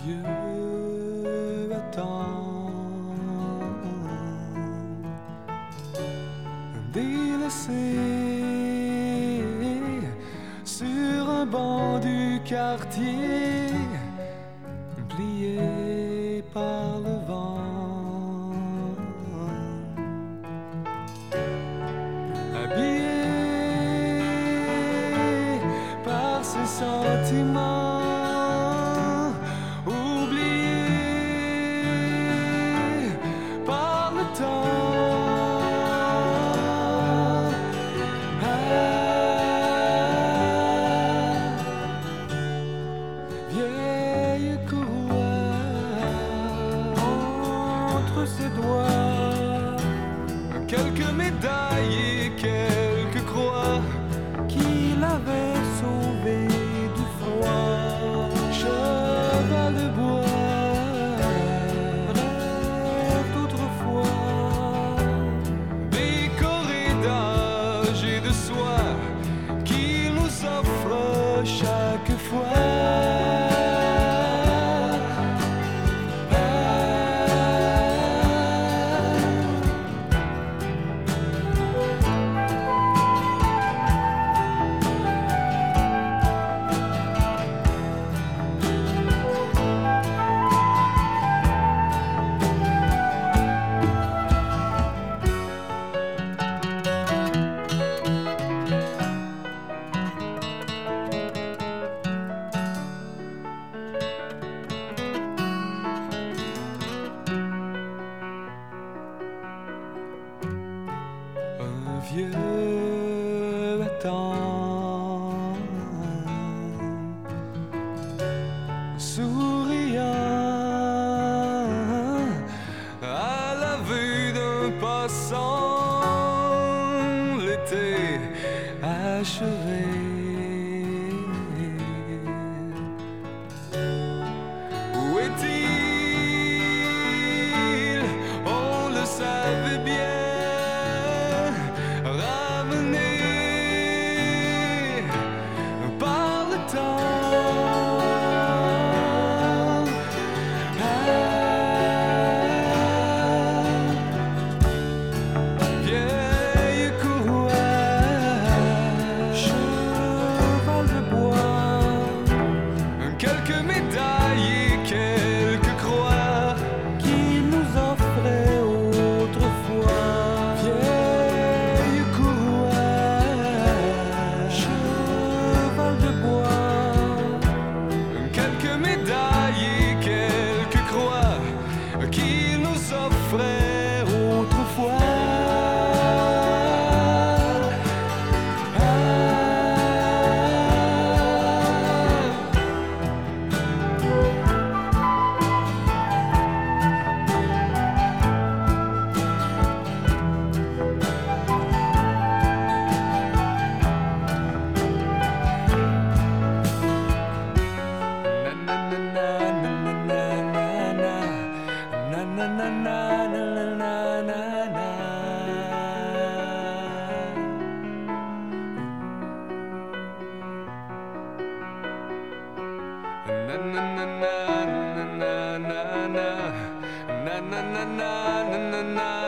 vieux attend, délaissé sur un banc du quartier, plié par le vent, habillé par ses sentiments. Ses doigts, quelques médailles et quelques croix qu'il avait sauvées du froid. Cheval de bois, rêve d'autrefois, décoré d'âge et de soie qu'il nous offre chaque fois. Vieux attend, souriant à la vue d'un passant, l'été achevé. Où est-il? On le savait bien. Quelques médailles et quelques croix qu'il nous offrait autrefois. Vieille courroie, cheval de bois, quelques médailles et quelques croix qu'il nous offrait autrefois. Na na na na na na na na na na na.